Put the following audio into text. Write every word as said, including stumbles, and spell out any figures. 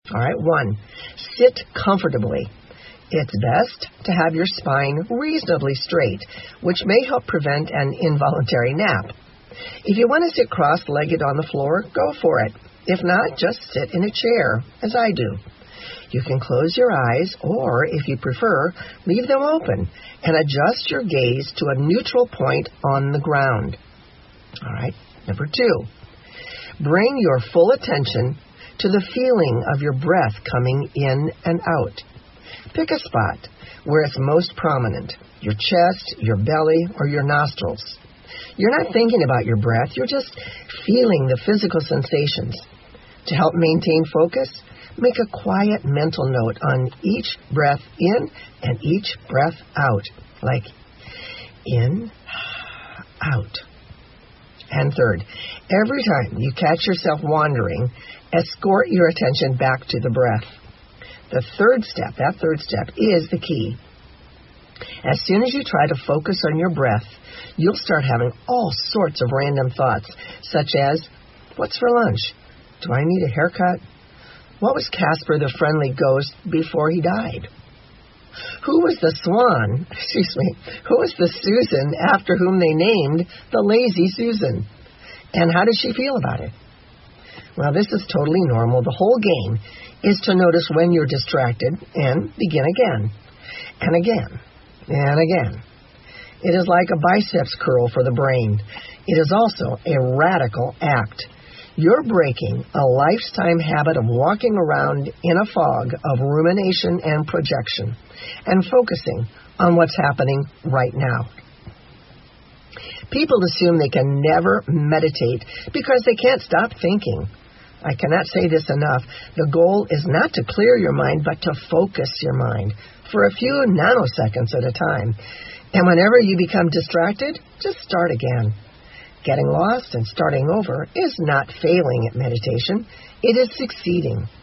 All right, one, sit comfortably. It's best to have your spine reasonably straight, which may help prevent an involuntary nap. If you want to sit cross-legged on the floor, go for it. If not, just sit in a chair, as I do. You can close your eyes, or, if you prefer, leave them open and adjust your gaze to a neutral point on the ground. All right, number two, bring your full attention to the feeling of your breath coming in and out. Pick a spot where it's most prominent, your chest, your belly, or your nostrils. You're not thinking about your breath, you're just feeling the physical sensations. To help maintain focus, make a quiet mental note on each breath in and each breath out, like in, out. And third, every time you catch yourself wandering, escort your attention back to the breath. The third step, that third step, is the key. As soon as you try to focus on your breath, you'll start having all sorts of random thoughts, such as, what's for lunch? Do I need a haircut? What was Casper the Friendly Ghost before he died? Who was the swan, excuse me, who was the Susan after whom they named the Lazy Susan? And how did she feel about it? Well, this is totally normal. The whole game is to notice when you're distracted and begin again, and again, and again. It is like a biceps curl for the brain. It is also a radical act. You're breaking a lifetime habit of walking around in a fog of rumination and projection and focusing on what's happening right now. People assume they can never meditate because they can't stop thinking. I cannot say this enough. The goal is not to clear your mind, but to focus your mind for a few nanoseconds at a time. And whenever you become distracted, just start again. Getting lost and starting over is not failing at meditation. It is succeeding.